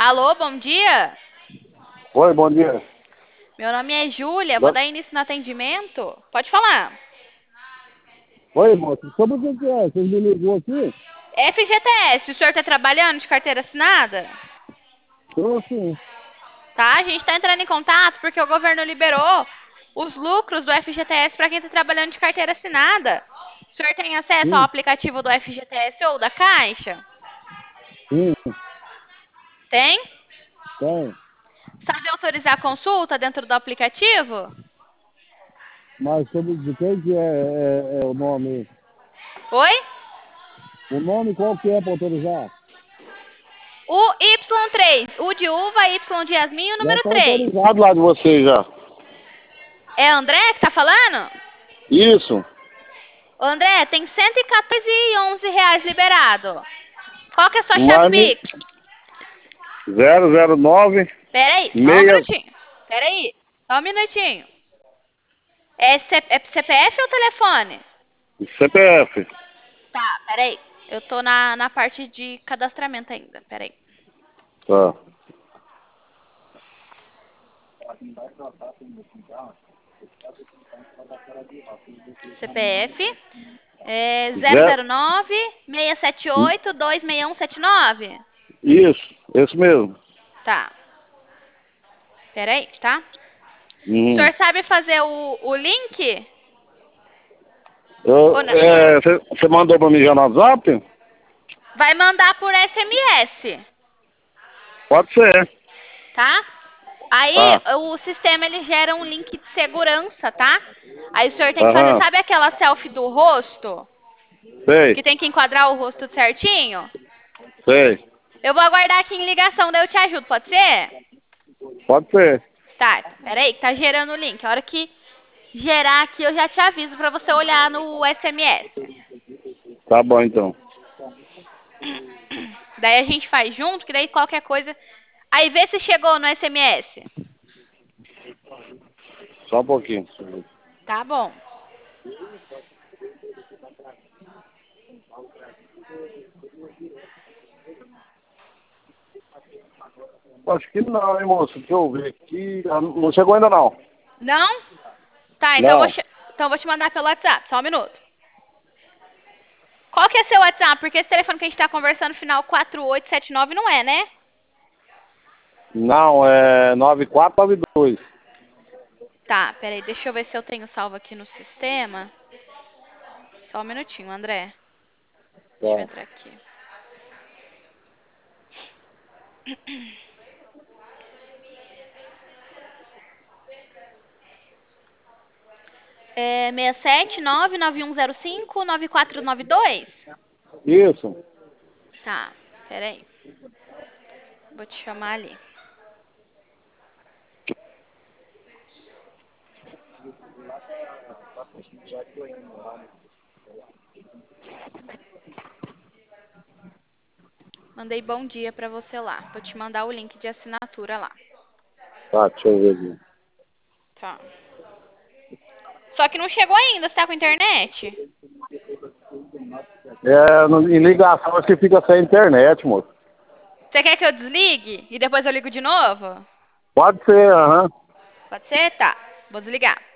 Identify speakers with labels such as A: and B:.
A: Alô, bom dia.
B: Oi, bom dia.
A: Meu nome é Júlia, vou
B: Bo-
A: dar início no atendimento. Pode falar.
B: Oi, moço. Sobre o que é? Vocês me ligou aqui?
A: FGTS, o senhor está trabalhando de carteira assinada?
B: Eu sim.
A: Tá? A gente está entrando em contato porque o governo liberou os lucros do FGTS para quem está trabalhando de carteira assinada. O senhor tem acesso ao
B: Sim,
A: aplicativo do FGTS ou da Caixa?
B: sim,
A: Tem?
B: tem.
A: Sabe autorizar a consulta dentro do aplicativo?
B: Mas sobre de quem que é o nome?
A: Oi?
B: O nome qual que é para autorizar?
A: O Y3, U de uva, Y de Yasmin e o
B: Já
A: número
B: está
A: 3.
B: autorizado lá de vocês já.
A: É André que tá falando?
B: Isso.
A: Ô, André, tem R$ 114,11 liberado. Qual que é a sua chave
B: Mane
A: Pix?
B: 009
A: Peraí, só um
B: 6
A: minutinho. Peraí, só um minutinho. É CPF ou telefone?
B: CPF.
A: Tá, peraí. Eu tô na parte de cadastramento ainda. Peraí.
B: Tá.
A: CPF é
B: Zero,
A: 009-678-26179.
B: isso, esse mesmo.
A: Tá, peraí, tá? O
B: Uhum.
A: senhor sabe fazer o link? Ou não?
B: Você mandou para mim já no WhatsApp?
A: Vai mandar por SMS,
B: Pode ser.
A: tá? Aí
B: Tá.
A: o sistema ele gera um link de segurança, tá? Aí o senhor tem que fazer,
B: Aham.
A: sabe aquela selfie do rosto?
B: Sei,
A: Que tem que enquadrar o rosto certinho?
B: sei.
A: Eu vou aguardar aqui em ligação, daí eu te ajudo, pode ser?
B: Pode ser.
A: Tá, peraí, que tá gerando o link. A hora que gerar aqui, eu já te aviso pra você olhar no SMS.
B: Tá bom então.
A: Daí a gente faz junto, que daí qualquer coisa... Aí vê se chegou no SMS.
B: Só um pouquinho.
A: Tá bom.
B: Acho que não, hein, moço? Deixa eu ver aqui. Ah, não chegou ainda não.
A: Não? Tá, então
B: Não.
A: eu vou te mandar pelo WhatsApp. Só um minuto. Qual que é seu WhatsApp? Porque esse telefone que a gente tá conversando, final 4879, não é, né?
B: Não, é 9492.
A: Tá, peraí, deixa eu ver se eu tenho salvo aqui no sistema. Só um minutinho, André. Deixa eu
B: Tá.
A: entrar aqui. É 67991059492?
B: Isso.
A: Tá, peraí. Vou te chamar ali. Mandei bom dia pra você lá. Vou te mandar o link de assinatura lá.
B: Tá, deixa eu ver aqui.
A: Tá. Só que não chegou ainda, você tá com internet?
B: Em ligação acho que fica sem internet, moço.
A: Você quer que eu desligue e depois eu ligo de novo?
B: Pode ser, aham.
A: Pode ser? Tá. Vou desligar.